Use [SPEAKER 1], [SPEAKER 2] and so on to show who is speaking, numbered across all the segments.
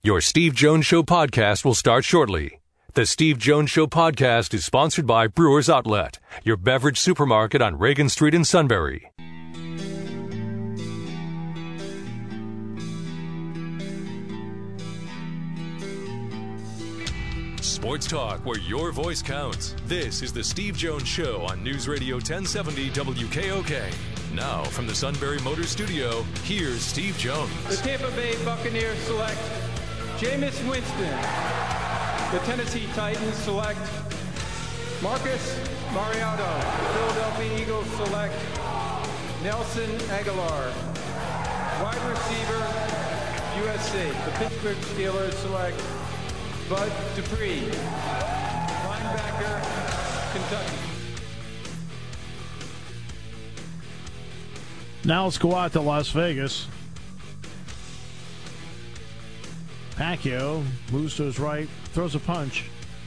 [SPEAKER 1] Your Steve Jones Show podcast will start shortly. The Steve Jones Show podcast is sponsored by Brewers Outlet, your beverage supermarket on Reagan Street in Sunbury. Sports talk where your voice counts. This is the Steve Jones Show on News Radio 1070 WKOK. Now, from the Sunbury Motors Studio, here's Steve Jones.
[SPEAKER 2] The Tampa Bay Buccaneers select Jameis Winston. The Tennessee Titans select Marcus Mariota. The Philadelphia Eagles select Nelson Aguilar. Wide receiver, USC. The Pittsburgh Steelers select Bud Dupree. Linebacker, Kentucky.
[SPEAKER 3] Now let's go out to Las Vegas. Pacquiao moves to his right, throws a punch.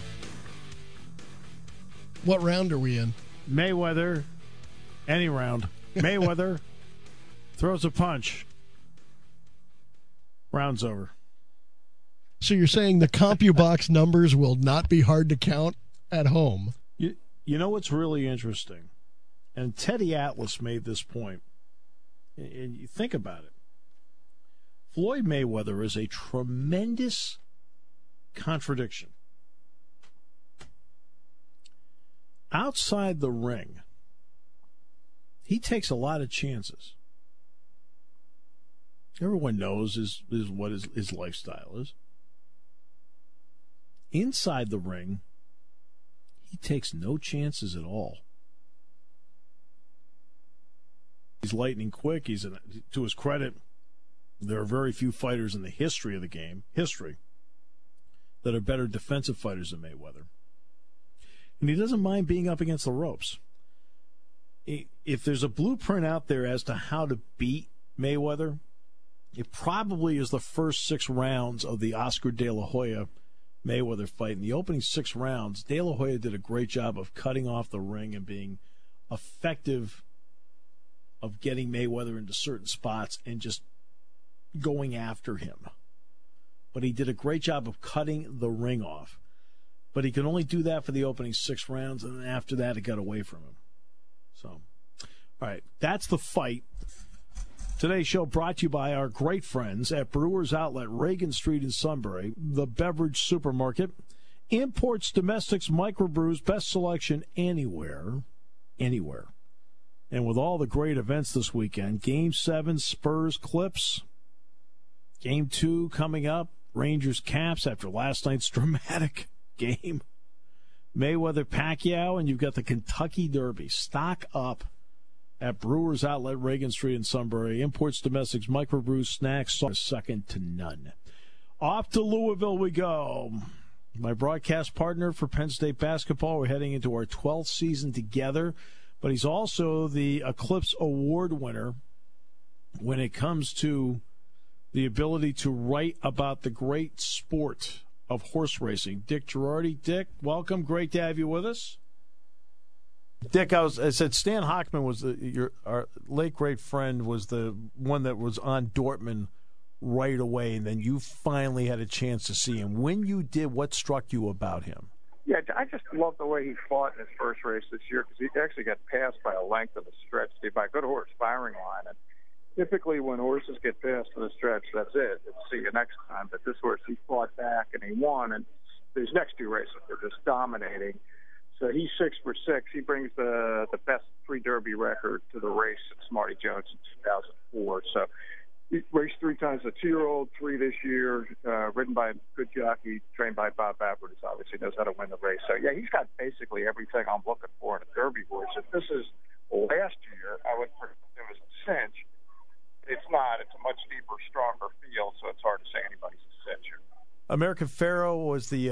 [SPEAKER 4] What round are we in?
[SPEAKER 3] Mayweather, any round. Mayweather throws a punch. Round's over.
[SPEAKER 4] So you're saying the CompuBox numbers will not be hard to count at home?
[SPEAKER 3] You know what's really interesting? And Teddy Atlas made this point. And you think about it. Floyd Mayweather is a tremendous contradiction. Outside the ring, he takes a lot of chances. Everyone knows is what his lifestyle is. Inside the ring, he takes no chances at all. He's lightning quick. To his credit, there are very few fighters in the history of the game, that are better defensive fighters than Mayweather. And he doesn't mind being up against the ropes. If there's a blueprint out there as to how to beat Mayweather, it probably is the first 6 rounds of the Oscar De La Hoya Mayweather fight. In the opening 6 rounds, De La Hoya did a great job of cutting off the ring and being effective of getting Mayweather into certain spots and just going after him. But he did a great job of cutting the ring off. But he could only do that for the opening 6 rounds, and then after that, it got away from him. So, all right, that's the fight. Today's show brought to you by our great friends at Brewers Outlet, Reagan Street in Sunbury, the beverage supermarket. Imports, domestics, microbrews, best selection anywhere. And with all the great events this weekend, Game 7, Spurs, Clips. Game 2 coming up, Rangers, Caps after last night's dramatic game. Mayweather, Pacquiao, and you've got the Kentucky Derby. Stock up at Brewers Outlet, Reagan Street in Sunbury. Imports, domestics, microbrews, snacks, second to none. Off to Louisville we go. My broadcast partner for Penn State basketball. We're heading into our 12th season together. But he's also the Eclipse Award winner when it comes to the ability to write about the great sport of horse racing. Dick Girardi. Dick, welcome. Great to have you with us. Dick, I said Stan Hochman was our late great friend, was the one that was on Dortmund right away, and then you finally had a chance to see him. When you did, what struck you about him?
[SPEAKER 5] Yeah, I just love the way he fought in his first race this year because he actually got passed by a length of the stretch by a good horse, Firing Line. And typically when horses get passed in the stretch, that's it. See you next time. But this horse, he fought back and he won. And these next 2 races, they're just dominating. So he's 6 for 6. He brings the best pre-Derby record to the race since Marty Jones in 2004. So he raced 3 times a 2-year-old, 3 this year, ridden by a good jockey, trained by Bob Baffert, who obviously knows how to win the race. So, yeah, he's got basically everything I'm looking for in a Derby horse. If this is last year, I would predict it was a cinch. It's not. It's a much deeper, stronger field, so it's hard to say anybody's a cinch here.
[SPEAKER 3] American Pharoah was the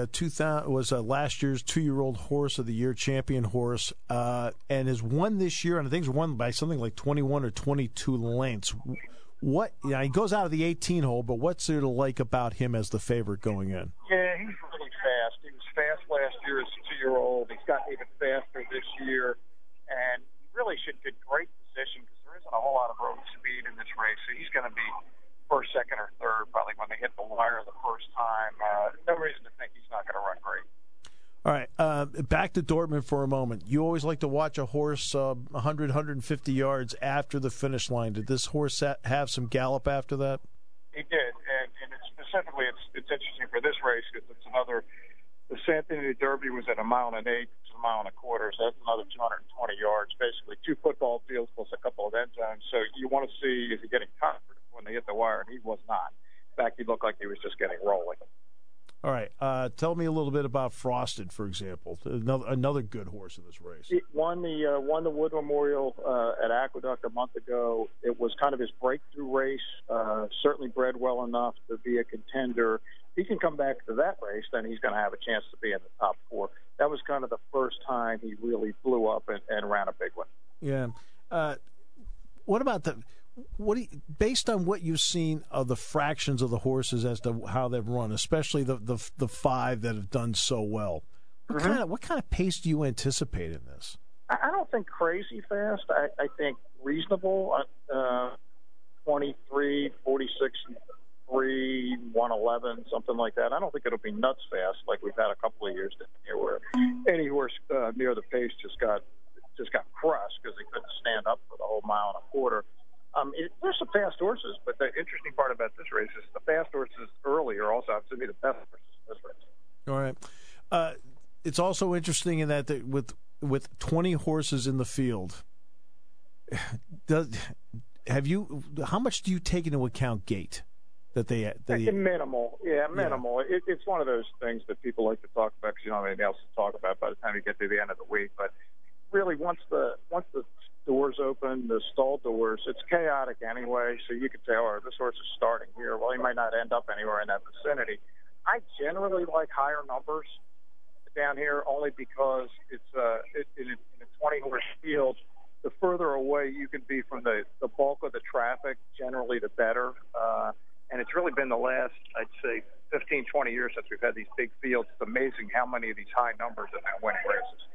[SPEAKER 3] last year's 2-year-old horse of the year, champion horse, and has won this year, and I think he's won by something like 21 or 22 lengths. He goes out of the 18 hole, but what's it like about him as the favorite going in?
[SPEAKER 5] Yeah, he's really fast. He was fast last year as a 2-year-old. He's gotten even faster this year, and he really should get great position because there isn't a whole lot of road speed in this race. So he's going to be first, second, or third probably when they hit the wire the first time. No reason to think he's not going to run great.
[SPEAKER 3] All right, back to Dortmund for a moment. You always like to watch a horse 100, 150 yards after the finish line. Did this horse have some gallop after that?
[SPEAKER 5] He did, and specifically, it's interesting for this race because it's another. The Santhony Derby was at 1.8 miles, it's 1.25 miles, so that's another 220 yards, basically 2 football fields plus a couple of end zones. So you want to see is he getting tired when they hit the wire, and he was not. In fact, he looked like he was just getting rolling.
[SPEAKER 3] All right, tell me a little bit about Frosted, for example, another good horse in this race.
[SPEAKER 5] He won the Wood Memorial at Aqueduct a month ago. It was kind of his breakthrough race. Certainly bred well enough to be a contender. If he can come back to that race, then he's going to have a chance to be in the top 4. That was kind of the first time he really blew up and ran a big one.
[SPEAKER 3] Yeah. What about based on what you've seen of the fractions of the horses as to how they've run, especially the 5 that have done so well, what kind of pace do you anticipate in this?
[SPEAKER 5] I don't think crazy fast. I think reasonable. 23, 46, 3, 111, something like that. I don't think it'll be nuts fast like we've had a couple of years here where any horse near the pace just got crushed because they couldn't stand up for the whole 1.25 miles. There's some fast horses, but the interesting part about this race is the fast horses early are also have to be the best horses in this race.
[SPEAKER 3] All right. It's also interesting in that with 20 horses in the field, how much do you take into account gate?
[SPEAKER 5] Minimal. Yeah, minimal. Yeah. It's one of those things that people like to talk about because you don't have anything else to talk about by the time you get to the end of the week. But really, once the doors open, the stall doors, it's chaotic anyway. So you could say, "Oh, this horse is starting here." Well, he might not end up anywhere in that vicinity. I generally like higher numbers down here only because it's in a 20-horse field. The further away you can be from the bulk of the traffic, generally the better. And it's really been the last, I'd say, 15, 20 years since we've had these big fields. It's amazing how many of these high numbers have been winning races.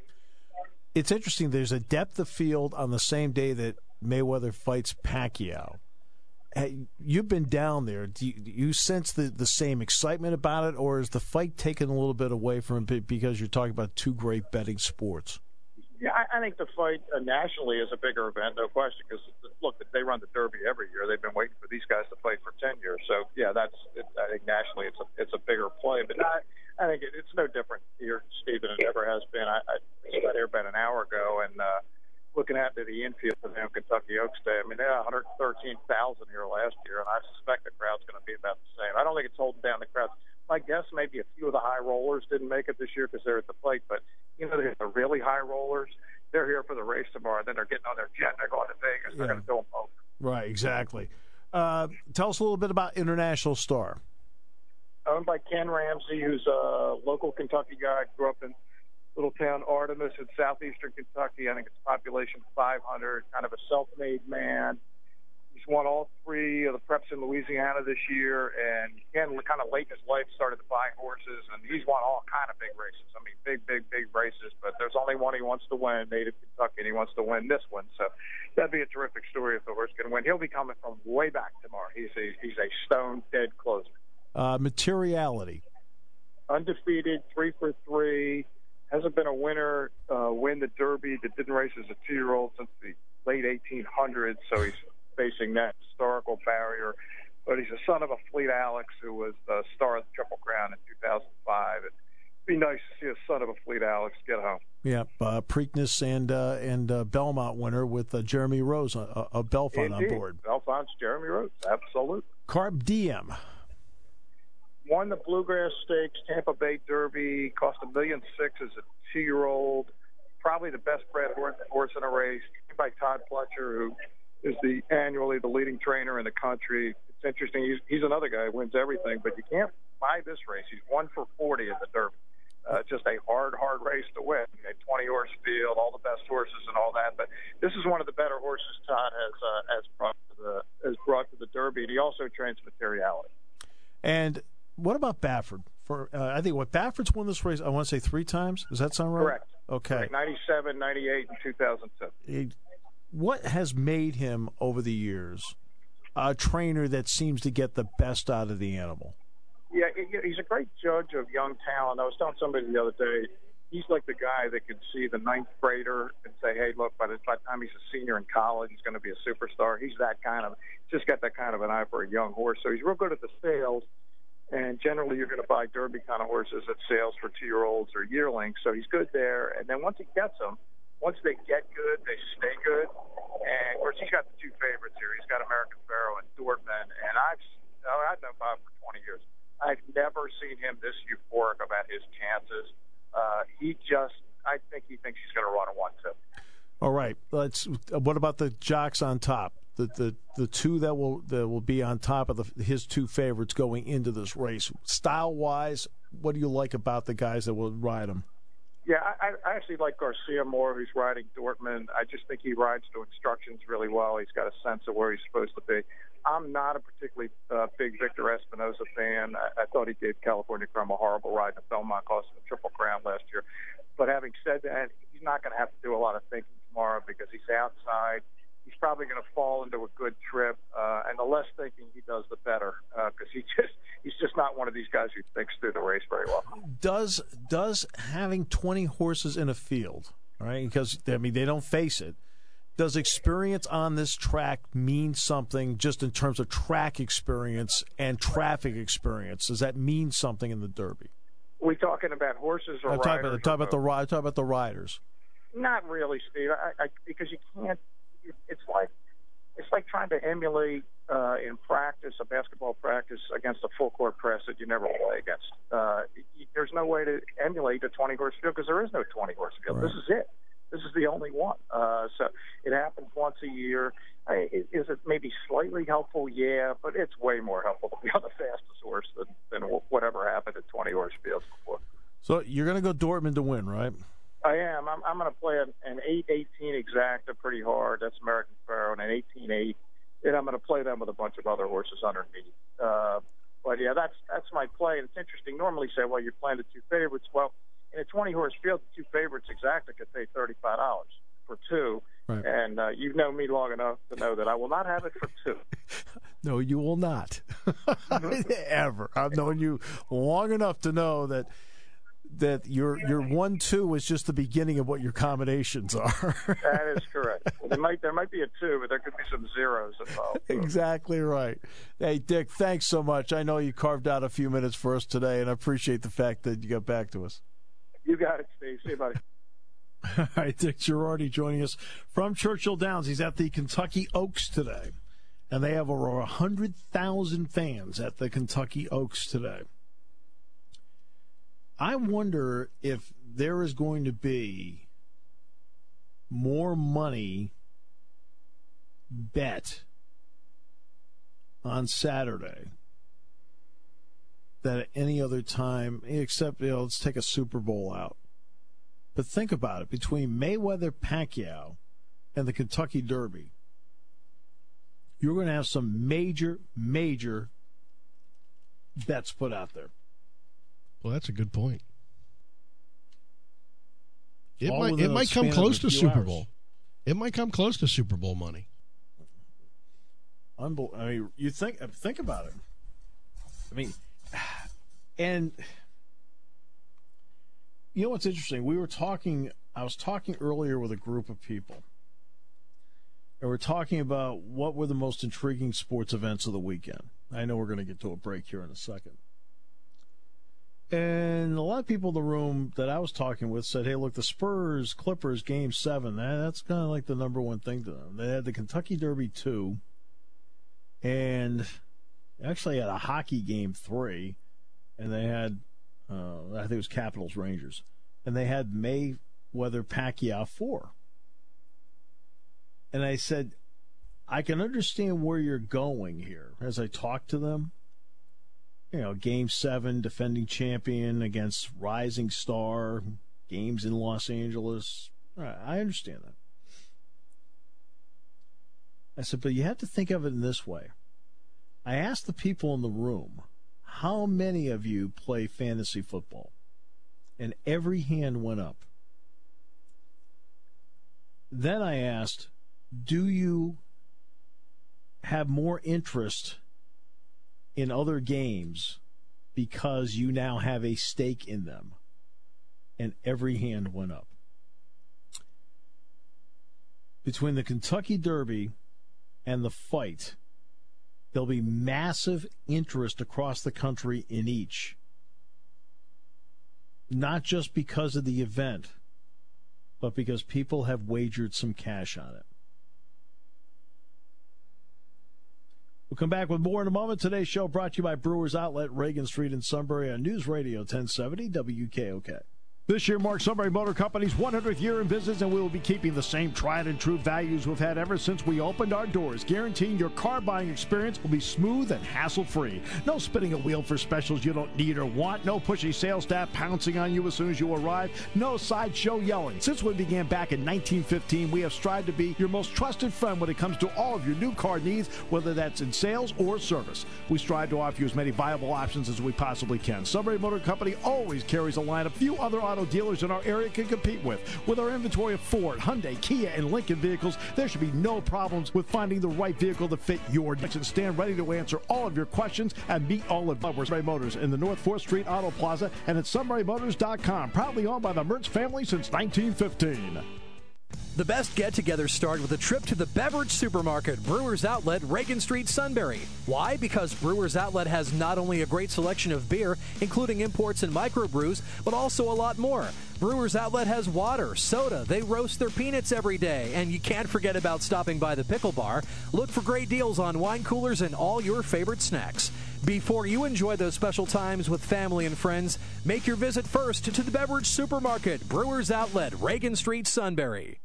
[SPEAKER 3] It's interesting. There's a depth of field on the same day that Mayweather fights Pacquiao. Hey, you've been down there. Do you sense the same excitement about it, or is the fight taken a little bit away from it because you're talking about 2 great betting sports?
[SPEAKER 5] Yeah, I think the fight nationally is a bigger event, no question, because, look, they run the Derby every year. They've been waiting for these guys to fight for 10 years. So, yeah, I think nationally it's a bigger play. But I think it's no different here, Steve, than it ever has been. I got here about an hour ago, and looking out to the infield for the Kentucky Oaks Day, I mean, they had 113,000 here last year, and I suspect the crowd's going to be about the same. I don't think it's holding down the crowd. My guess, maybe a few of the high rollers didn't make it this year because they're at the plate, but the really high rollers, they're here for the race tomorrow. Then they're getting on their jet and they're going to Vegas. They're going to do them both.
[SPEAKER 3] Right, exactly. Tell us a little bit about International Star.
[SPEAKER 5] Owned by Ken Ramsey, who's a local Kentucky guy. Grew up in little town Artemis in southeastern Kentucky. I think it's population 500. Kind of a self-made man. He's won all 3 of the preps in Louisiana this year, and again, kind of late in his life, started to buy horses, and he's won all kind of big races. I mean, big races, but there's only one he wants to win, Native Kentucky, and he wants to win this one. So that'd be a terrific story if the horse can win. He'll be coming from way back tomorrow. He's a stone-dead closer.
[SPEAKER 3] Materiality.
[SPEAKER 5] Undefeated, 3 for 3. Hasn't been a winner, win the Derby that didn't race as a 2-year-old since the late 1800s, so he's facing that historical barrier. But he's a son of a Fleet Alex who was the star of the Triple Crown in 2005. It'd be nice to see a son of a Fleet Alex get home. Yeah,
[SPEAKER 3] Preakness and Belmont winner with Jeremy Rose of Belfont on board.
[SPEAKER 5] Belfont's Jeremy Rose, absolutely.
[SPEAKER 3] Carb Diem.
[SPEAKER 5] Won the Bluegrass Stakes, Tampa Bay Derby, cost $1.6 million as a 2-year-old. Probably the best bred horse in a race, by Todd Pletcher, who is annually the leading trainer in the country. It's interesting. He's another guy who wins everything, but you can't buy this race. He's 1 for 40 at the Derby. Just a hard race to win. A 20-horse field, all the best horses and all that. But this is one of the better horses Todd has brought to the Derby. And he also trains Materiality.
[SPEAKER 3] And what about Baffert? I think Baffert's won this race, I want to say 3 times. Does that sound right?
[SPEAKER 5] Correct.
[SPEAKER 3] Okay.
[SPEAKER 5] Correct. 97, 98, and 2007.
[SPEAKER 3] What has made him over the years a trainer that seems to get the best out of the animal?
[SPEAKER 5] Yeah, he's a great judge of young talent. I was telling somebody the other day, he's like the guy that could see the ninth grader and say, hey, look, by the time he's a senior in college, he's going to be a superstar. He's that kind of, just got that kind of an eye for a young horse. So he's real good at the sales. And generally, you're going to buy Derby kind of horses at sales for 2-year-olds or yearlings. So he's good there. And then once he gets them, once they get good, they stay good. And of course, he's got the two favorites here. He's got American Pharoah and Dortmund. And I've known Bob for 20 years. I've never seen him this euphoric about his chances. I think he thinks he's going to run a 1-2.
[SPEAKER 3] All right. What about the jocks on top? The two that will be on top of his two favorites going into this race. Style wise, what do you like about the guys that will ride him?
[SPEAKER 5] Yeah, I actually like Garcia more, who's riding Dortmund. I just think he rides to instructions really well. He's got a sense of where he's supposed to be. I'm not a particularly big Victor Espinosa fan. I thought he gave California Chrome a horrible ride in the Belmont, cost him a Triple Crown last year. But having said that, he's not going to have to do a lot of thinking tomorrow because he's outside. He's probably going to fall into a good trip, and the less thinking he does, the better, because he's just not one of these guys who thinks through the race very well.
[SPEAKER 3] Does having 20 horses in a field, right? Because they don't face it. Does experience on this track mean something just in terms of track experience and traffic experience? Does that mean something in the Derby?
[SPEAKER 5] Are we talking about horses or riders?
[SPEAKER 3] Talk about the riders.
[SPEAKER 5] Not really, Steve. Because you can't. It's like trying to emulate in practice, a basketball practice, against a full court press that you never play against. There's no way to emulate a 20-horse field because there is no 20-horse field.
[SPEAKER 3] Right.
[SPEAKER 5] This is it. This is the only one. So it happens once a year. Is it maybe slightly helpful? Yeah, but it's way more helpful to be on the fastest horse than whatever happened at 20-horse fields before.
[SPEAKER 3] So you're going to go Dortmund to win, right?
[SPEAKER 5] I am. I'm going to play an 8-18 exacta pretty hard. That's American Pharoah, and an 18-8. And I'm going to play them with a bunch of other horses underneath. But, yeah, that's my play. And it's interesting. Normally say, well, you're playing the two favorites. Well, in a 20-horse field, the two favorites exacta could pay $35 for two.
[SPEAKER 3] Right.
[SPEAKER 5] And you've known me long enough to know that I will not have it for two.
[SPEAKER 3] No, you will not. Ever. I've known you long enough to know that your 1-2 is just the beginning of what your combinations are.
[SPEAKER 5] That is correct. There might be a 2, but there could be some zeros involved.
[SPEAKER 3] Exactly right. Hey, Dick, thanks so much. I know you carved out a few minutes for us today, and I appreciate the fact that you got back to us.
[SPEAKER 5] You got it, Steve. See you, buddy.
[SPEAKER 3] All right, Dick Girardi joining us from Churchill Downs. He's at the Kentucky Oaks today, and they have over 100,000 fans at the Kentucky Oaks today. I wonder if there is going to be more money bet on Saturday than at any other time, except, let's take a Super Bowl out. But think about it. Between Mayweather-Pacquiao and the Kentucky Derby, you're going to have some major, major bets put out there.
[SPEAKER 4] Well, that's a good point. It might come close to Super Bowl. It might come close to Super Bowl money.
[SPEAKER 3] I mean, you think about it. I mean, and you know what's interesting? I was talking earlier with a group of people, and we're talking about what were the most intriguing sports events of the weekend. I know we're going to get to a break here in a second. And a lot of people in the room that I was talking with said, hey, look, the Spurs-Clippers Game 7, that's kind of like the number one thing to them. They had the Kentucky Derby 2, and actually had a hockey Game 3, and they had, I think it was Capitals-Rangers, and they had Mayweather-Pacquiao 4. And I said, I can understand where you're going here as I talked to them. Game 7, defending champion against rising star, games in Los Angeles. I understand that. I said, but you have to think of it in this way. I asked the people in the room, how many of you play fantasy football? And every hand went up. Then I asked, do you have more interest in other games because you now have a stake in them. And every hand went up. Between the Kentucky Derby and the fight, there'll be massive interest across the country in each. Not just because of the event, but because people have wagered some cash on it. We'll come back with more in a moment. Today's show brought to you by Brewers Outlet, Reagan Street in Sunbury on News Radio 1070 WKOK. This year marks Sunbury Motor Company's 100th year in business, and we will be keeping the same tried and true values we've had ever since we opened our doors, guaranteeing your car buying experience will be smooth and hassle-free. No spinning a wheel for specials you don't need or want. No pushy sales staff pouncing on you as soon as you arrive. No sideshow yelling. Since we began back in 1915, we have strived to be your most trusted friend when it comes to all of your new car needs, whether that's in sales or service. We strive to offer you as many viable options as we possibly can. Sunbury Motor Company always carries a lineup few other auto dealers in our area can compete with. With our inventory of Ford, Hyundai, Kia, and Lincoln vehicles, there should be no problems with finding the right vehicle to fit your needs. And stand ready to answer all of your questions and meet all of our Sunbury Motors in the North 4th Street Auto Plaza and at sunburymotors.com. Proudly owned by the Mertz family since 1915.
[SPEAKER 6] The best get-togethers start with a trip to the beverage supermarket, Brewers Outlet, Reagan Street, Sunbury. Why? Because Brewers Outlet has not only a great selection of beer, including imports and microbrews, but also a lot more. Brewers Outlet has water, soda, they roast their peanuts every day, and you can't forget about stopping by the pickle bar. Look for great deals on wine coolers and all your favorite snacks. Before you enjoy those special times with family and friends, make your visit first to the beverage supermarket, Brewers Outlet, Reagan Street, Sunbury.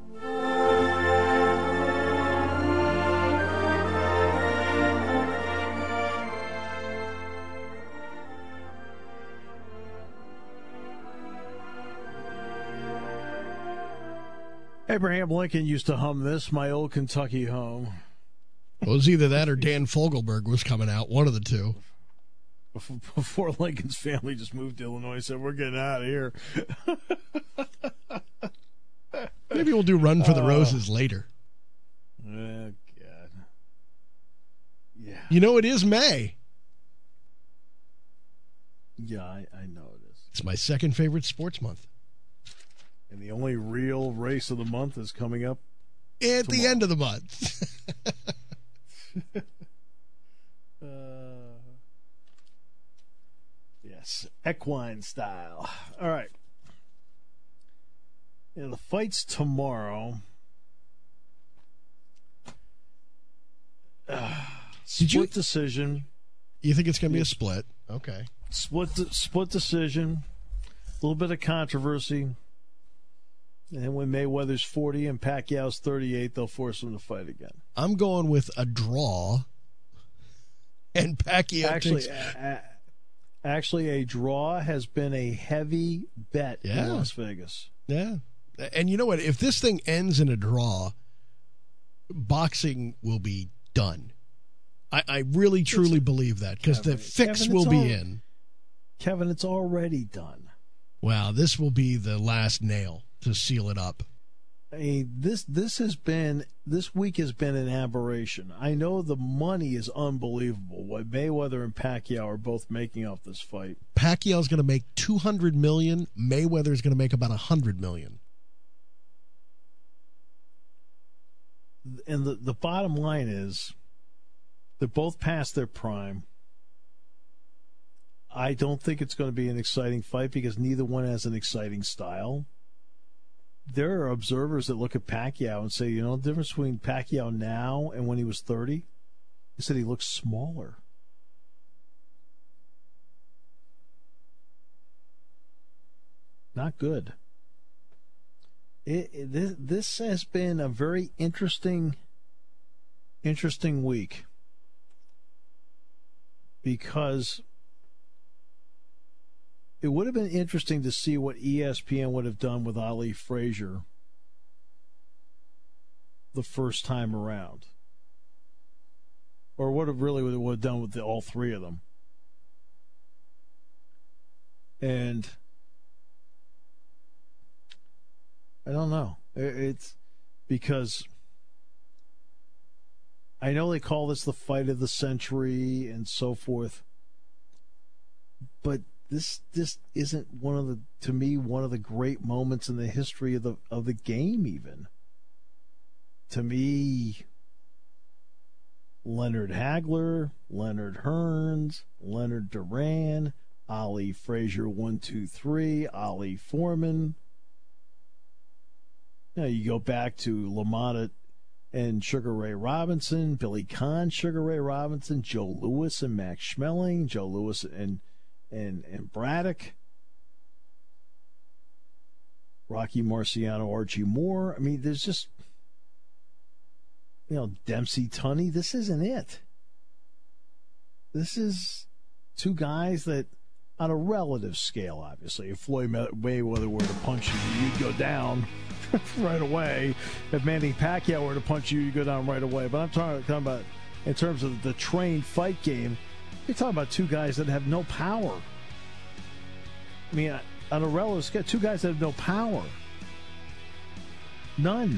[SPEAKER 3] Abraham Lincoln used to hum this, My Old Kentucky Home.
[SPEAKER 4] Well, it was either that or Dan Fogelberg was coming out, one of the two.
[SPEAKER 3] Before Lincoln's family just moved to Illinois, said, we're getting out of here.
[SPEAKER 4] Maybe we'll do Run for the Roses later.
[SPEAKER 3] Oh, God. Yeah.
[SPEAKER 4] You know, it is May.
[SPEAKER 3] Yeah, I know it is.
[SPEAKER 4] It's my second favorite sports month.
[SPEAKER 3] And the only real race of the month is coming up
[SPEAKER 4] at the end of the month.
[SPEAKER 3] Yes, equine style. All right. Yeah, the fight's tomorrow. Split decision.
[SPEAKER 4] You think it's going to be a split? Okay.
[SPEAKER 3] Split decision. A little bit of controversy. And when Mayweather's 40 and Pacquiao's 38, they'll force him to fight again.
[SPEAKER 4] I'm going with a draw. And Pacquiao
[SPEAKER 3] Actually, a draw has been a heavy bet in Las Vegas.
[SPEAKER 4] Yeah. And you know what? If this thing ends in a draw, boxing will be done. I really, truly believe that because the fix will be in.
[SPEAKER 3] Kevin, it's already done.
[SPEAKER 4] Wow, this will be the last nail to seal it up.
[SPEAKER 3] This week has been an aberration. I know the money is unbelievable. What Mayweather and Pacquiao are both making off this fight.
[SPEAKER 4] Pacquiao's going to make $200 million. Mayweather's going to make about $100 million.
[SPEAKER 3] And the bottom line is, they're both past their prime. I don't think it's going to be an exciting fight because neither one has an exciting style. There are observers that look at Pacquiao and say, you know, the difference between Pacquiao now and when he was 30? They said he looks smaller. Not good. This has been a very interesting week because it would have been interesting to see what ESPN would have done with Ali Frazier the first time around, or what it would have done with all three of them. And I don't know. It's because I know they call this the fight of the century and so forth. but this isn't one of the great moments in the history of the game. Even to me, Leonard Hagler, Leonard Hearns, Leonard Duran, Ollie Frazier 1, 2, 3, Ollie Foreman. Now you go back to LaMotta and Sugar Ray Robinson, Billy Kahn, Sugar Ray Robinson, Joe Louis and Max Schmeling, Joe Louis and Braddock, Rocky Marciano, Archie Moore. I mean, there's just, Dempsey, Tunney. This isn't it. This is two guys that, on a relative scale, obviously, if Floyd Mayweather were to punch you, you'd go down right away. If Manny Pacquiao were to punch you, you'd go down right away. But I'm talking about, in terms of the trained fight game, you're talking about two guys that have no power. I mean, on a relative scale, two guys that have no power. None.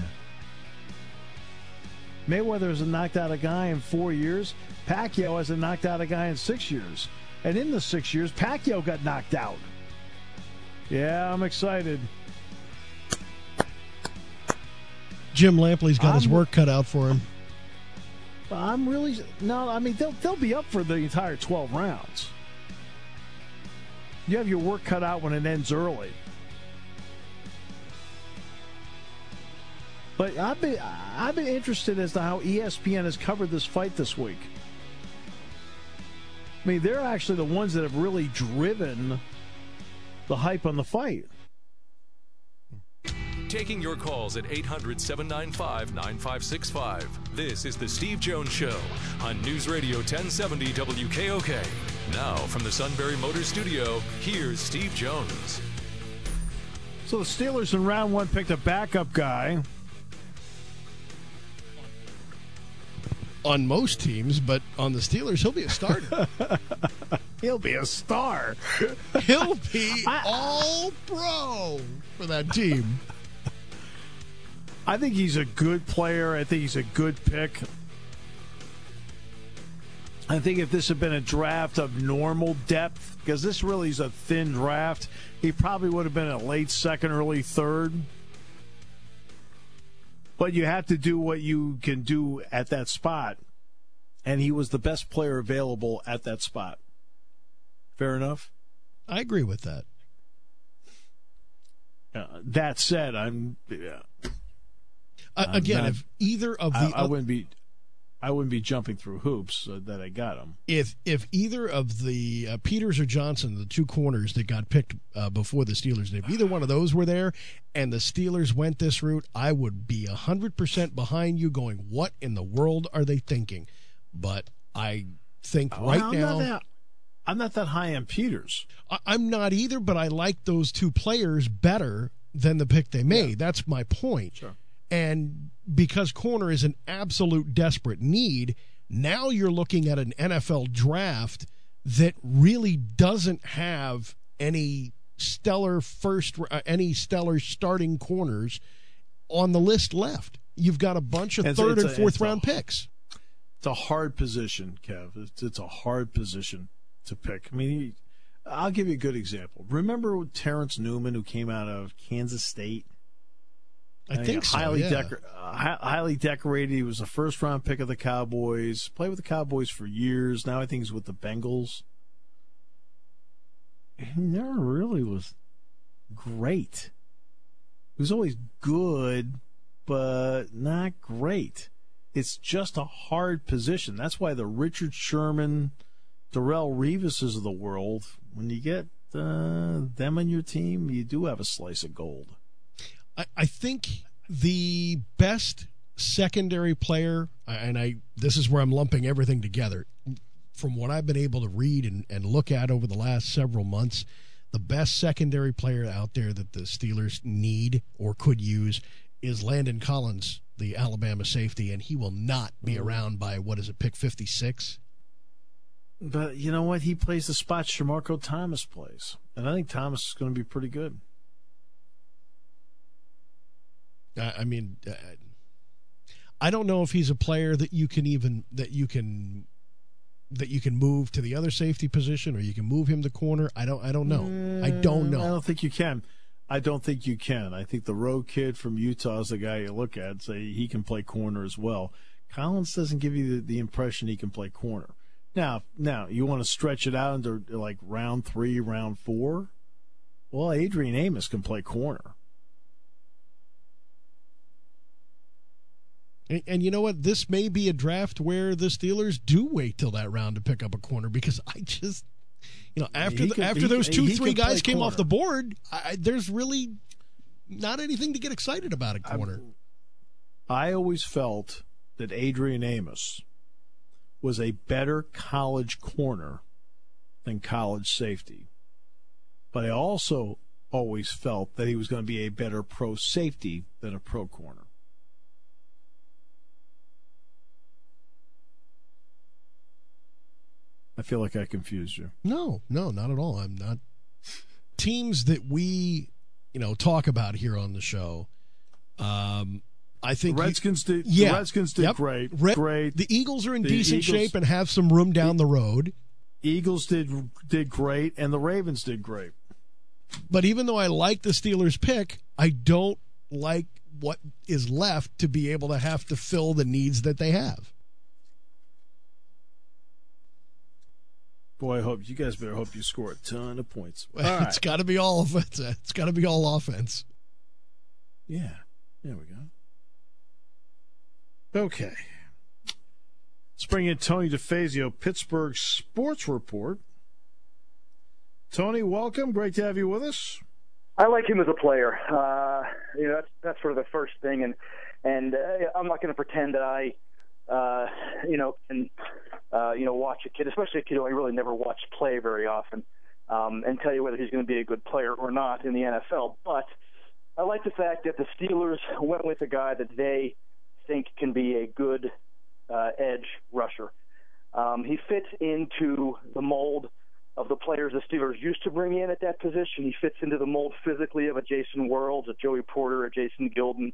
[SPEAKER 3] Mayweather hasn't knocked out a guy in 4 years. Pacquiao hasn't knocked out a guy in 6 years. And in the 6 years, Pacquiao got knocked out. Yeah, I'm excited.
[SPEAKER 4] Jim Lampley's got his work cut out for him.
[SPEAKER 3] They'll be up for the entire 12 rounds. You have your work cut out when it ends early. But I've been interested as to how ESPN has covered this fight this week. I mean, they're actually the ones that have really driven the hype on the fight.
[SPEAKER 1] Taking your calls at 800-795-9565. This is the Steve Jones Show on News Radio 1070 WKOK. Now, from the Sunbury Motors Studio, here's Steve Jones.
[SPEAKER 3] So the Steelers in round one picked a backup guy.
[SPEAKER 4] On most teams, but on the Steelers, he'll be a starter.
[SPEAKER 3] He'll be a star.
[SPEAKER 4] He'll be all pro for that team.
[SPEAKER 3] I think he's a good player. I think he's a good pick. I think if this had been a draft of normal depth, because this really is a thin draft, he probably would have been a late second, early third. But you have to do what you can do at that spot. And he was the best player available at that spot. Fair enough?
[SPEAKER 4] I agree with that.
[SPEAKER 3] That said,
[SPEAKER 4] if either of the...
[SPEAKER 3] I wouldn't be jumping through hoops that I got him.
[SPEAKER 4] If either of the Peters or Johnson, the two corners that got picked before the Steelers, if either one of those were there and the Steelers went this route, I would be 100% behind you going, what in the world are they thinking? But I think now...
[SPEAKER 3] I'm not that high on Peters.
[SPEAKER 4] I'm not either, but I like those two players better than the pick they made. Yeah. That's my point.
[SPEAKER 3] Sure.
[SPEAKER 4] And because corner is an absolute desperate need, now you're looking at an NFL draft that really doesn't have any stellar starting corners on the list left. You've got a bunch of third and fourth round picks.
[SPEAKER 3] It's a hard position, Kev. It's a hard position to pick. I mean, I'll give you a good example. Remember Terrence Newman, who came out of Kansas State?
[SPEAKER 4] I think so,
[SPEAKER 3] highly decorated. He was a first-round pick of the Cowboys. Played with the Cowboys for years. Now I think he's with the Bengals. He never really was great. He was always good, but not great. It's just a hard position. That's why the Richard Sherman, Darrelle Revises of the world, when you get them on your team, you do have a slice of gold.
[SPEAKER 4] I think the best secondary player, and this is where I'm lumping everything together, from what I've been able to read and look at over the last several months, the best secondary player out there that the Steelers need or could use is Landon Collins, the Alabama safety, and he will not be around by, pick 56?
[SPEAKER 3] But you know what? He plays the spot Shamarko Thomas plays, and I think Thomas is going to be pretty good.
[SPEAKER 4] I mean, I don't know if he's a player that you can that you can move to the other safety position, or you can move him to corner? I don't know. I don't know.
[SPEAKER 3] I don't think you can. I think the road kid from Utah is the guy you look at and say he can play corner as well. Collins doesn't give you the impression he can play corner. Now, you want to stretch it out into like round 3, round 4? Well, Adrian Amos can play corner.
[SPEAKER 4] And you know what? This may be a draft where the Steelers do wait till that round to pick up a corner, because I just, after those 2-3 guys came off the board, there's really not anything to get excited about at corner.
[SPEAKER 3] I always felt that Adrian Amos was a better college corner than college safety. But I also always felt that he was going to be a better pro safety than a pro corner. I feel like I confused you.
[SPEAKER 4] No, not at all. I'm not. Teams that we, talk about here on the show, I think
[SPEAKER 3] the Redskins did.
[SPEAKER 4] Yeah,
[SPEAKER 3] the Redskins did great. Great.
[SPEAKER 4] The Eagles are in decent shape and have some room down the road.
[SPEAKER 3] Eagles did great, and the Ravens did great.
[SPEAKER 4] But even though I like the Steelers' pick, I don't like what is left to be able to have to fill the needs that they have.
[SPEAKER 3] Boy, you guys better hope you score a ton of points.
[SPEAKER 4] Well, it's got to be all offense. It's got to be all offense.
[SPEAKER 3] Yeah, there we go. Okay. Let's bring in Tony DeFazio, Pittsburgh Sports Report. Tony, welcome. Great to have you with us.
[SPEAKER 7] I like him as a player. That's sort of the first thing, and I'm not going to pretend that I can watch a kid, especially a kid who I really never watched play very often, and tell you whether he's going to be a good player or not in the NFL. But I like the fact that the Steelers went with a guy that they think can be a good edge rusher. He fits into the mold of the players the Steelers used to bring in at that position. He fits into the mold physically of a Jason Worlds, a Joey Porter, a Jason Gilden.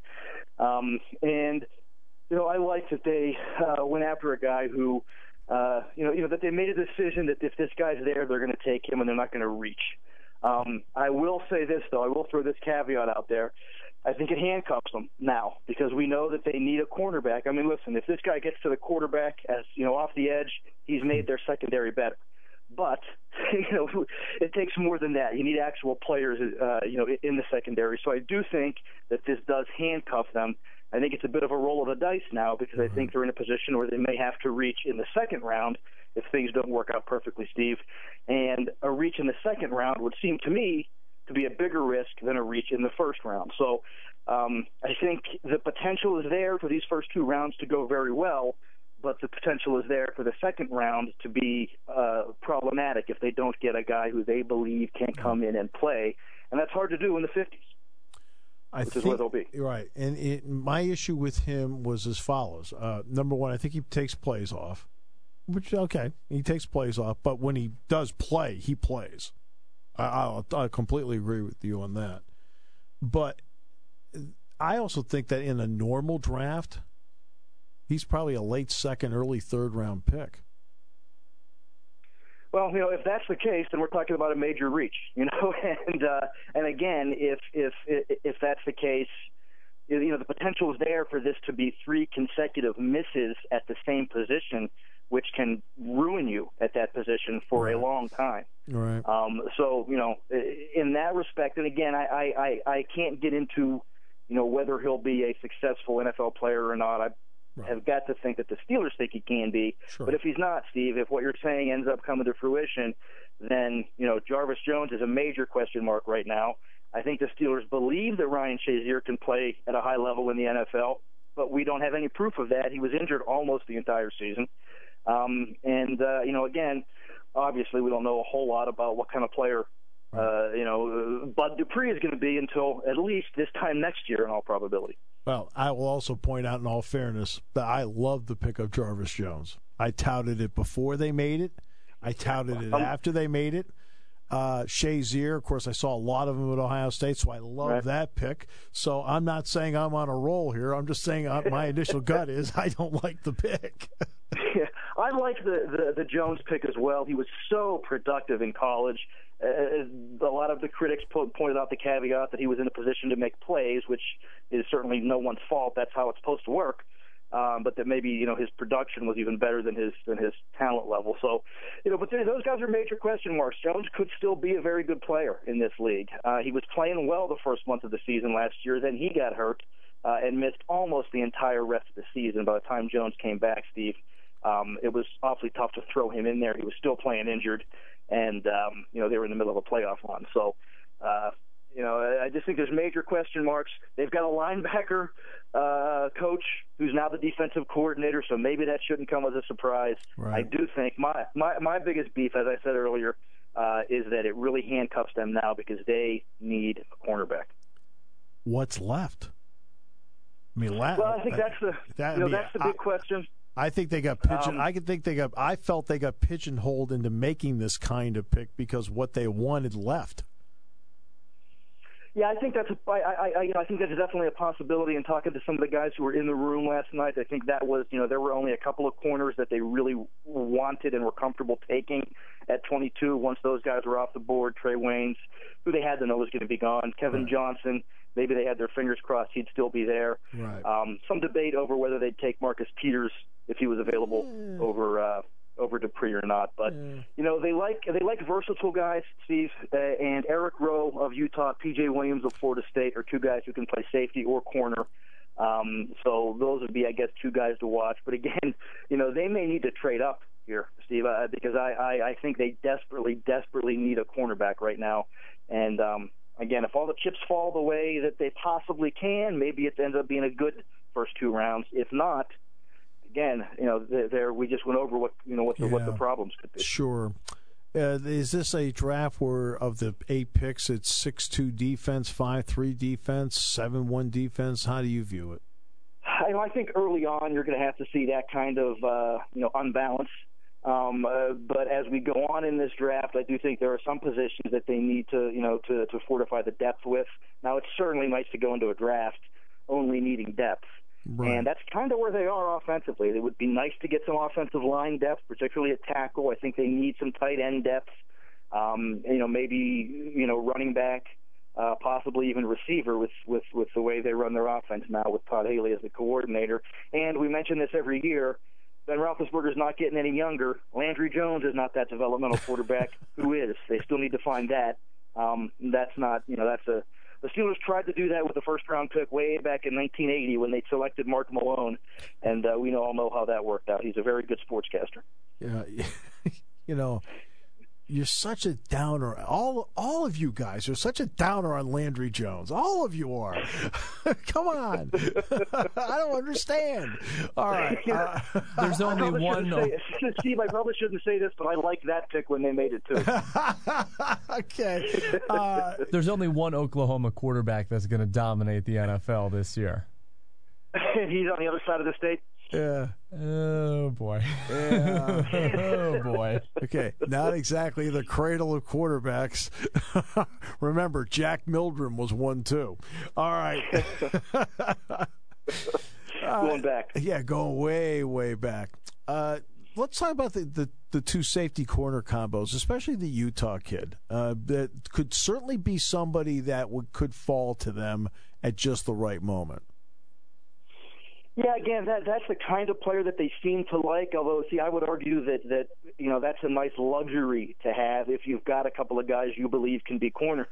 [SPEAKER 7] I like that they went after a guy who, that they made a decision that if this guy's there, they're going to take him and they're not going to reach. I will say this, though. I will throw this caveat out there. I think it handcuffs them now because we know that they need a cornerback. I mean, listen, if this guy gets to the quarterback as, off the edge, he's made their secondary better. But, it takes more than that. You need actual players, in the secondary. So I do think that this does handcuff them. I think it's a bit of a roll of the dice now because I think they're in a position where they may have to reach in the second round if things don't work out perfectly, Steve. And a reach in the second round would seem to me to be a bigger risk than a reach in the first round. So I think the potential is there for these first 2 rounds to go very well, but the potential is there for the second round to be problematic if they don't get a guy who they believe can come in and play. And that's hard to do in the 50s. Which is where they'll be.
[SPEAKER 3] Right. And my issue with him was as follows. Number one, I think he takes plays off, which, okay, he takes plays off. But when he does play, he plays. I completely agree with you on that. But I also think that in a normal draft, he's probably a late second, early third round pick.
[SPEAKER 7] Well, if that's the case, then we're talking about a major reach, and again, if that's the case, the potential is there for this to be 3 consecutive misses at the same position, which can ruin you at that position for a long time.
[SPEAKER 3] Right.
[SPEAKER 7] So, in that respect, and again, I can't get into, whether he'll be a successful NFL player or not. Have got to think that the Steelers think he can be.
[SPEAKER 3] Sure.
[SPEAKER 7] But if he's not, Steve, if what you're saying ends up coming to fruition, then, Jarvis Jones is a major question mark right now. I think the Steelers believe that Ryan Shazier can play at a high level in the NFL, but we don't have any proof of that. He was injured almost the entire season. Again, obviously we don't know a whole lot about what kind of player Bud Dupree is going to be until at least this time next year in all probability.
[SPEAKER 3] Well, I will also point out in all fairness that I love the pick of Jarvis Jones. I touted it before they made it. I touted it after they made it. Shazier, of course, I saw a lot of him at Ohio State, so I love that pick. So I'm not saying I'm on a roll here. I'm just saying my initial gut is I don't like the pick.
[SPEAKER 7] Yeah, I like the Jones pick as well. He was so productive in college. A lot of the critics pointed out the caveat that he was in a position to make plays, which is certainly no one's fault. That's how it's supposed to work. But that maybe his production was even better than his talent level. So but those guys are major question marks. Jones could still be a very good player in this league. He was playing well the first month of the season last year. Then he got hurt and missed almost the entire rest of the season. By the time Jones came back, Steve, it was awfully tough to throw him in there. He was still playing injured, and they were in the middle of a playoff run. So. I just think there's major question marks. They've got a linebacker coach who's now the defensive coordinator, so maybe that shouldn't come as a surprise. Right. I do think my biggest beef, as I said earlier, is that it really handcuffs them now because they need a cornerback.
[SPEAKER 3] What's left? I mean,
[SPEAKER 7] I think that's the big question.
[SPEAKER 3] I think they got pigeon. I felt they got pigeonholed into making this kind of pick because what they wanted left.
[SPEAKER 7] Yeah, I think that's definitely a possibility. And talking to some of the guys who were in the room last night, I think that was there were only a couple of corners that they really wanted and were comfortable taking at 22. Once those guys were off the board, Trey Waynes, who they had to know was going to be gone, Kevin Johnson, maybe they had their fingers crossed he'd still be there.
[SPEAKER 3] Right.
[SPEAKER 7] Some debate over whether they'd take Marcus Peters if he was available over Dupree or not, but they like versatile guys, Steve, and Eric Rowe of Utah, P.J. Williams of Florida State are two guys who can play safety or corner. So those would be, I guess, two guys to watch. But again, they may need to trade up here, Steve, because I think they desperately need a cornerback right now. And again, if all the chips fall the way that they possibly can, maybe it ends up being a good first two rounds. If not, again, we just went over what the problems could be.
[SPEAKER 3] Sure. Is this a draft where of the 8 picks, it's 6-2 defense, 5-3 defense, 7-1 defense? How do you view it?
[SPEAKER 7] I think early on you're going to have to see that kind of unbalance. But as we go on in this draft, I do think there are some positions that they need to fortify the depth with. Now, it's certainly nice to go into a draft only needing depth. Right. And that's kind of where they are offensively. It would be nice to get some offensive line depth, particularly at tackle. I think they need some tight end depth. Maybe running back, possibly even receiver with the way they run their offense now with Todd Haley as the coordinator. And we mention this every year. Ben Roethlisberger's not getting any younger. Landry Jones is not that developmental quarterback. Who is? They still need to find that. That's not. The Steelers tried to do that with the first-round pick way back in 1980 when they selected Mark Malone, and we all know how that worked out. He's a very good sportscaster.
[SPEAKER 3] Yeah, you're such a downer. All of you guys are such a downer on Landry Jones. All of you are. Come on. I don't understand. All right.
[SPEAKER 8] There's only one.
[SPEAKER 7] Steve, I probably shouldn't say this, but I liked that pick when they made it, too.
[SPEAKER 3] Okay.
[SPEAKER 8] There's only one Oklahoma quarterback that's going to dominate the NFL this year.
[SPEAKER 7] He's on the other side of the state?
[SPEAKER 3] Yeah.
[SPEAKER 8] Oh, boy.
[SPEAKER 3] Yeah.
[SPEAKER 8] Oh, boy.
[SPEAKER 3] Okay. Not exactly the cradle of quarterbacks. Remember, Jack Mildren was one, too. All right.
[SPEAKER 7] Going back.
[SPEAKER 3] Yeah, going way, way back. Let's talk about the two safety corner combos, especially the Utah kid. That could certainly be somebody that could fall to them at just the right moment.
[SPEAKER 7] Yeah, again, that's the kind of player that they seem to like. Although, I would argue that that's a nice luxury to have if you've got a couple of guys you believe can be corners.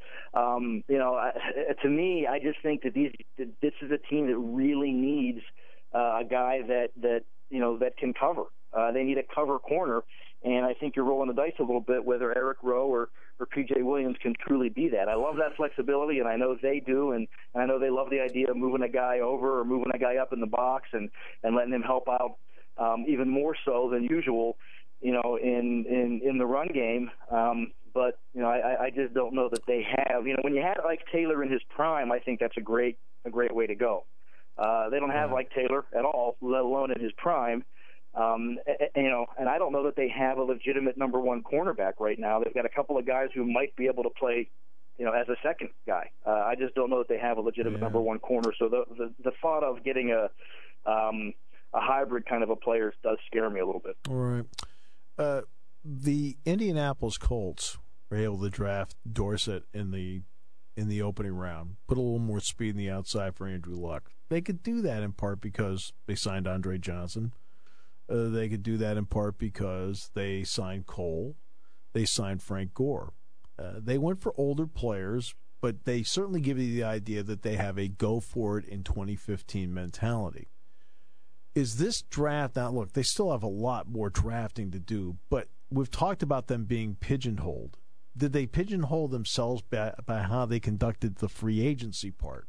[SPEAKER 7] To me, I just think that this is a team that really needs a guy that can cover. They need a cover corner, and I think you're rolling the dice a little bit whether Eric Rowe or P.J. Williams can truly be that. I love that flexibility, and I know they do, and I know they love the idea of moving a guy over or moving a guy up in the box and letting him help out even more so than usual, in the run game. But I just don't know that they have. When you had Ike Taylor in his prime, I think that's a great way to go. They don't have Ike Taylor at all, let alone in his prime. And I don't know that they have a legitimate number one cornerback right now. They've got a couple of guys who might be able to play, as a second guy. I just don't know that they have a legitimate number one corner. So the thought of getting a hybrid kind of a player does scare me a little bit.
[SPEAKER 3] All right. The Indianapolis Colts were able to draft Dorsett in the opening round, put a little more speed in the outside for Andrew Luck. They could do that in part because they signed Andre Johnson. They could do that in part because they signed Cole. They signed Frank Gore. They went for older players, but they certainly give you the idea that they have a go-for-it in 2015 mentality. Is this draft, now look, they still have a lot more drafting to do, but we've talked about them being pigeonholed. Did they pigeonhole themselves by how they conducted the free agency part?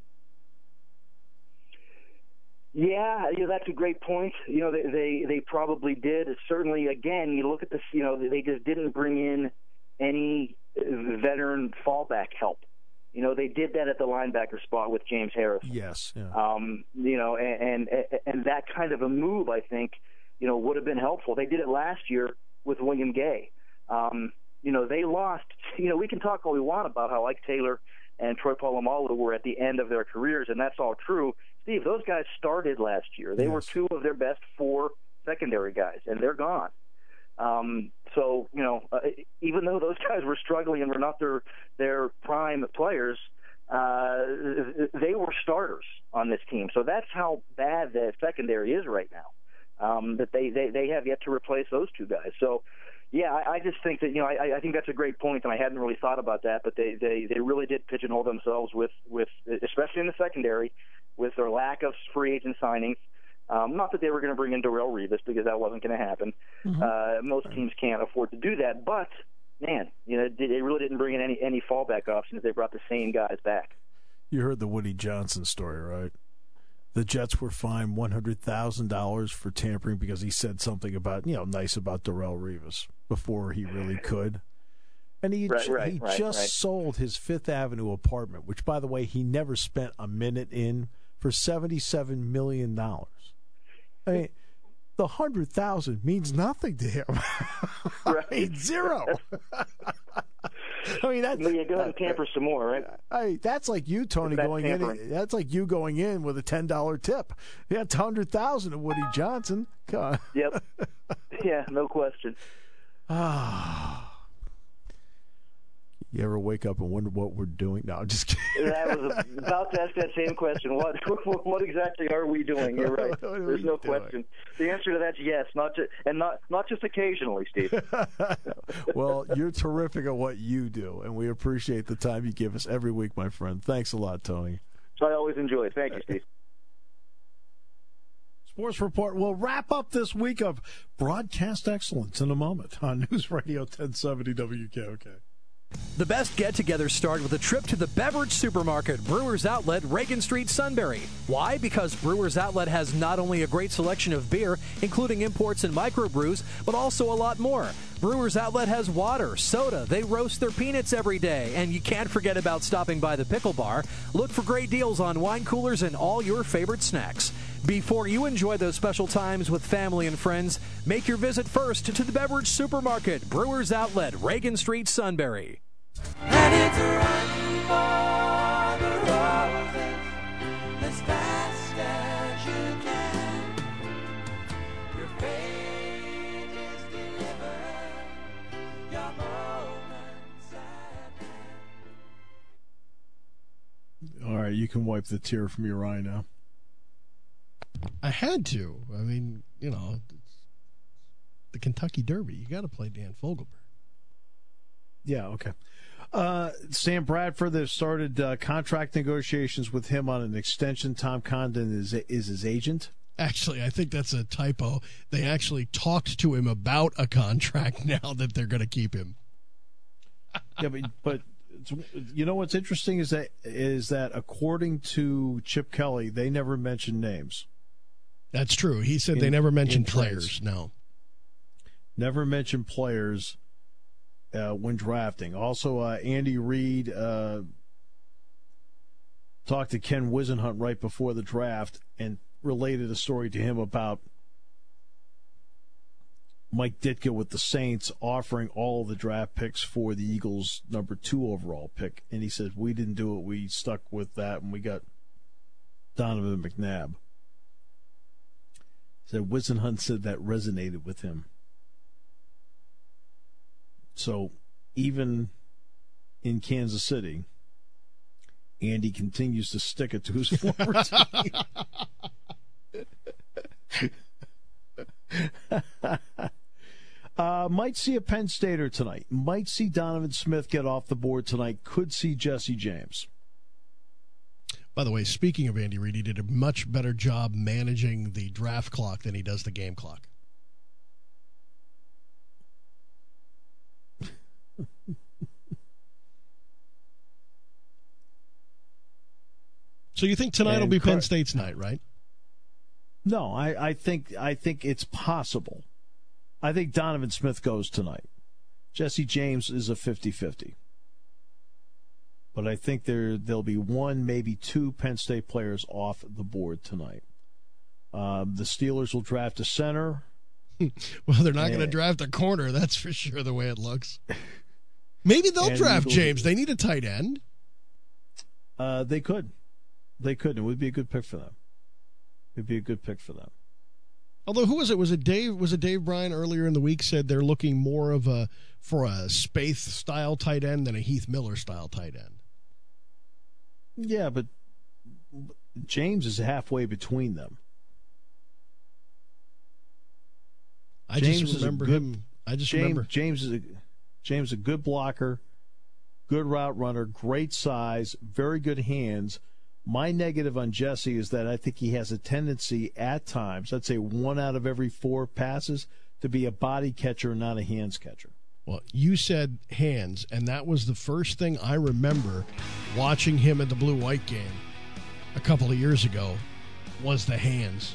[SPEAKER 7] Yeah, that's a great point. They probably did. Certainly, again, you look at this. They just didn't bring in any veteran fallback help. They did that at the linebacker spot with James Harris.
[SPEAKER 3] Yes. Yeah.
[SPEAKER 7] And that kind of a move, I think, would have been helpful. They did it last year with William Gay. They lost. We can talk all we want about how Ike Taylor and Troy Polamalu were at the end of their careers, and that's all true. Steve, those guys started last year. They were two of their best four secondary guys, and they're gone. Even though those guys were struggling and were not their prime players, they were starters on this team. So that's how bad the secondary is right now, that they have yet to replace those two guys. So, yeah, I just think that, I think that's a great point, and I hadn't really thought about that, but they really did pigeonhole themselves with especially in the secondary, with their lack of free agent signings. Not that they were going to bring in Darrelle Revis, because that wasn't going to happen. Mm-hmm. Most teams can't afford to do that, but, man, they really didn't bring in any fallback options. They brought the same guys back.
[SPEAKER 3] You heard the Woody Johnson story, right? The Jets were fined $100,000 for tampering because he said something about, nice about Darrelle Revis before he really could. And he just sold his Fifth Avenue apartment, which, by the way, he never spent a minute in, for $77 million. I mean, the $100,000 means nothing to him.
[SPEAKER 7] Right.
[SPEAKER 3] Zero. I mean, that's,
[SPEAKER 7] you go ahead and tamper some more, right?
[SPEAKER 3] That's like you, Tony, going in. That's like you going in with a $10 tip. Yeah, it's $100,000 of Woody Johnson. God.
[SPEAKER 7] Yep. Yeah, no question.
[SPEAKER 3] You ever wake up and wonder what we're doing? No, I'm just kidding.
[SPEAKER 7] I was about to ask that same question. What exactly are we doing? You're right. There's no question. The answer to that's yes, not just occasionally, Steve.
[SPEAKER 3] Well, you're terrific at what you do, and we appreciate the time you give us every week, my friend. Thanks a lot, Tony.
[SPEAKER 7] I always enjoy it. Thank you, Steve.
[SPEAKER 3] Sports Report will wrap up this week of broadcast excellence in a moment on News Radio 1070 WKOK.
[SPEAKER 6] The best get-togethers start with a trip to the beverage supermarket, Brewers Outlet, Reagan Street, Sunbury. Why? Because Brewers Outlet has not only a great selection of beer, including imports and microbrews, but also a lot more. Brewers Outlet has water, soda, they roast their peanuts every day, and you can't forget about stopping by the pickle bar. Look for great deals on wine coolers and all your favorite snacks. Before you enjoy those special times with family and friends, make your visit first to the beverage supermarket, Brewers Outlet, Reagan Street, Sunbury.
[SPEAKER 9] And it's run for the roses as fast as you can. Your fate is delivered, your moments at hand.
[SPEAKER 3] All right, you can wipe the tear from your eye now.
[SPEAKER 4] I had to. I mean, it's the Kentucky Derby. You got to play Dan Fogelberg.
[SPEAKER 3] Yeah, okay. Sam Bradford, they've started contract negotiations with him on an extension. Tom Condon is his agent.
[SPEAKER 4] Actually, I think that's a typo. They actually talked to him about a contract now that they're going to keep him.
[SPEAKER 3] Yeah, but what's interesting is that according to Chip Kelly, they never mentioned names.
[SPEAKER 4] That's true. He said they never mentioned players. No.
[SPEAKER 3] Never mentioned players when drafting. Also, Andy Reid talked to Ken Wisenhunt right before the draft and related a story to him about Mike Ditka with the Saints offering all the draft picks for the Eagles' number 2 overall pick. And he says, we didn't do it. We stuck with that, and we got Donovan McNabb. Said Whisenhunt said that resonated with him. So even in Kansas City, Andy continues to stick it to his former team. Might see a Penn Stater tonight. Might see Donovan Smith get off the board tonight. Could see Jesse James.
[SPEAKER 4] By the way, speaking of Andy Reid, he did a much better job managing the draft clock than he does the game clock. So you think tonight will be Penn State's night, right?
[SPEAKER 3] No, I think it's possible. I think Donovan Smith goes tonight. Jesse James is a 50-50. But I think there'll be one, maybe two Penn State players off the board tonight. The Steelers will draft a center.
[SPEAKER 4] Well, they're not going to draft a corner, that's for sure, the way it looks. Maybe they'll draft James. They need a tight end.
[SPEAKER 3] They could. It would be a good pick for them.
[SPEAKER 4] Although, who was it? Was it Dave Bryan earlier in the week said they're looking more for a Spaeth-style tight end than a Heath Miller-style tight end?
[SPEAKER 3] Yeah, but James is halfway between them. James is a good blocker, good route runner, great size, very good hands. My negative on Jesse is that I think he has a tendency at times, I'd say 1 out of every 4 passes, to be a body catcher, not a hands catcher.
[SPEAKER 4] Well, you said hands, and that was the first thing I remember watching him at the Blue-White game a couple of years ago, was the hands.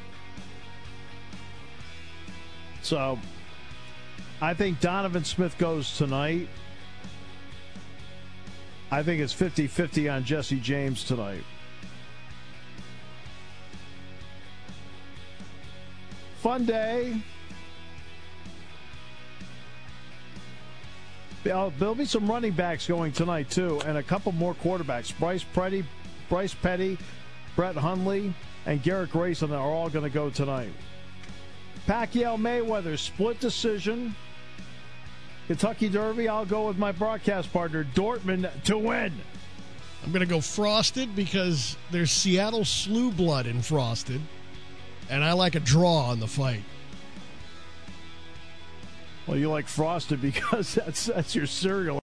[SPEAKER 3] So I think Donovan Smith goes tonight. I think it's 50-50 on Jesse James tonight. Fun day. There'll be some running backs going tonight, too, and a couple more quarterbacks. Bryce Petty, Brett Hundley, and Garrett Grayson are all going to go tonight. Pacquiao Mayweather, split decision. Kentucky Derby, I'll go with my broadcast partner, Dortmund, to win.
[SPEAKER 4] I'm going to go Frosted because there's Seattle Slew blood in Frosted, and I like a draw on the fight.
[SPEAKER 3] Well, you like Frosted because that's your cereal.